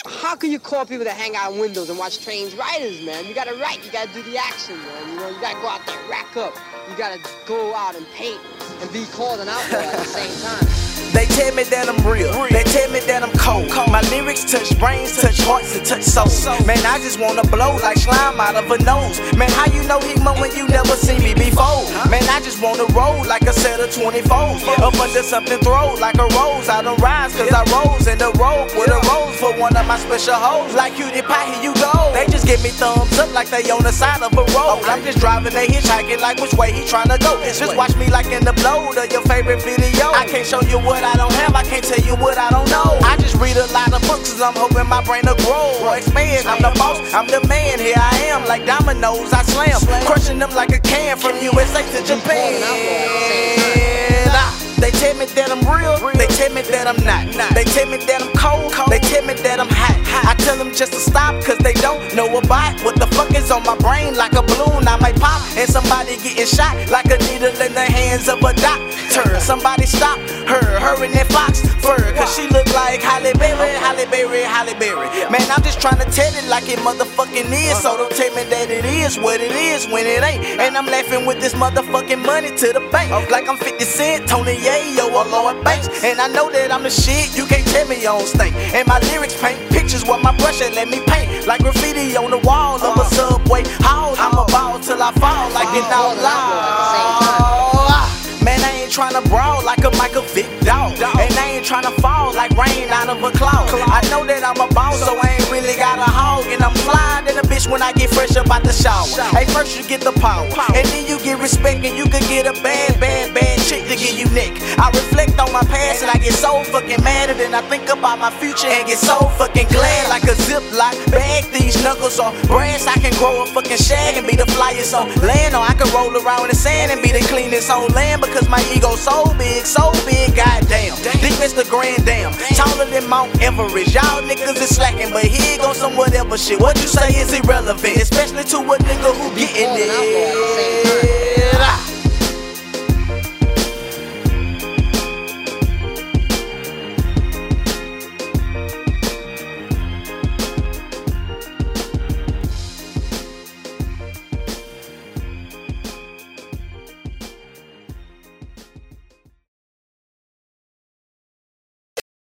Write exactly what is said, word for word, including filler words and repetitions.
How can you call people that hang out in windows and watch trains writers, man? You gotta write, you gotta do the action, man. You know, you gotta go out there, rack up. You gotta go out and paint and be called an outlaw at the same time. They tell me that I'm real, they tell me that I'm cold. My lyrics touch brains, touch hearts, and touch souls. Man, I just wanna blow like slime out of a nose. Man, how you know Himo when you never seen me before? Man, I just wanna roll like a set of twenty-fours. Up under something throw like a rose. I don't rise cause I rose in the road with a rose for one of my special hoes. Like Cutie Pie, here you go. They just give me thumbs up like they on the side of a road. I'm just driving, they hitchhiking like which way he tryna go. Just watch me like in the blood of your favorite video. I can't show you what I don't have, I can't tell you what I don't know. I just read a lot of books cause I'm hoping my brain will grow or expand. I'm the boss, I'm the man, here I am. Like dominoes, I slam, crushing them like a can from U S A to Japan. They tell me that I'm real, they tell me that I'm not. They tell me that I'm cold, they tell me that I'm hot. I tell them just to stop cause they don't know about what the fuck is on my brain. Like a balloon I might pop and somebody getting shot like a needle in the hands of a doctor. Somebody stop her, her in that fox fur cause she look like Halle Berry, Halle Berry, Halle Berry. Man, I'm just trying to tell it like it motherfucking is. So don't tell me that it is what it is when it ain't. And I'm laughing with this motherfucking money to the bank like I'm fifty cent, Tony Yayo or Lloyd Banks. And I know that I'm the shit, you can't tell me I don't stink. And my lyrics paint pictures with my brush and let me paint like graffiti on the wall of a subway hall. I'm a ball till I fall like an outlaw. Man, I ain't tryna brawl like a Michael Vick dog. And I ain't tryna fall like rain out of a cloud. I know that I'm a boss, so I ain't really got a hog. And I'm fly than a bitch when I get fresh up out the shower. Hey, first you get the power, and then you get respect, and you can get a bad, bad, bad chick to give you neck. I reflect on my past and I get so fucking mad, and then I think about my future and get so fucking glad. Like a ziplock bag, these knuckles are brass. I can grow a fucking shag and be the flyest on land, or I can roll around in the sand and be the cleanest on land. Because my ego so big, so big, goddamn. Deep as the Grand Dam, taller than Mount Everest. Y'all niggas is slacking, but here goes some whatever shit. What you say is irrelevant, especially to a nigga who getting it.